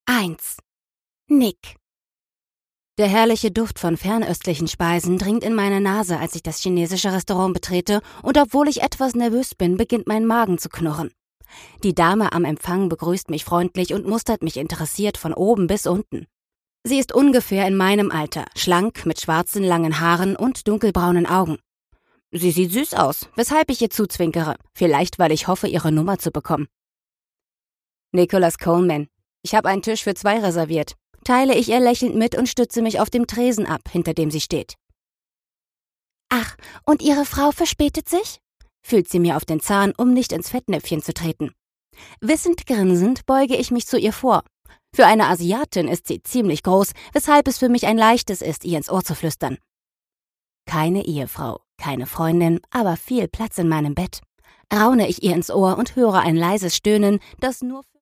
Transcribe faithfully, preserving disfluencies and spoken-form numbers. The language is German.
eins. Nick. Der herrliche Duft von fernöstlichen Speisen dringt in meine Nase, als ich das chinesische Restaurant betrete, und obwohl ich etwas nervös bin, beginnt mein Magen zu knurren. Die Dame am Empfang begrüßt mich freundlich und mustert mich interessiert von oben bis unten. Sie ist ungefähr in meinem Alter, schlank, mit schwarzen langen Haaren und dunkelbraunen Augen. Sie sieht süß aus, weshalb ich ihr zuzwinkere, vielleicht weil ich hoffe, ihre Nummer zu bekommen. Nicholas Coleman. Ich habe einen Tisch für zwei reserviert, teile ich ihr lächelnd mit und stütze mich auf dem Tresen ab, hinter dem sie steht. Ach, und Ihre Frau verspätet sich? Fühlt sie mir auf den Zahn, um nicht ins Fettnäpfchen zu treten. Wissend grinsend beuge ich mich zu ihr vor. Für eine Asiatin ist sie ziemlich groß, weshalb es für mich ein leichtes ist, ihr ins Ohr zu flüstern. Keine Ehefrau, keine Freundin, aber viel Platz in meinem Bett. Raune ich ihr ins Ohr und höre ein leises Stöhnen, das nur